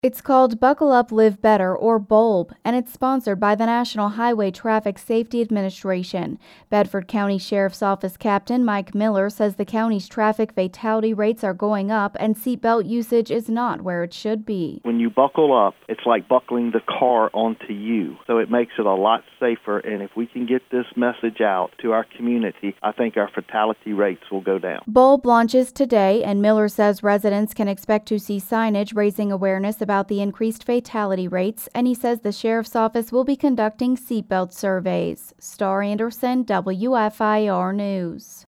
It's called Buckle Up Live Better, or BULB, and it's sponsored by the National Highway Traffic Safety Administration. Bedford County Sheriff's Office Captain Mike Miller says the county's traffic fatality rates are going up and seatbelt usage is not where it should be. When you buckle up, it's like buckling the car onto you, so it makes it a lot safer, and if we can get this message out to our community, I think our fatality rates will go down. BULB launches today, and Miller says residents can expect to see signage raising awareness about the increased fatality rates, and he says the Sheriff's Office will be conducting seatbelt surveys. Star Anderson, WFIR News.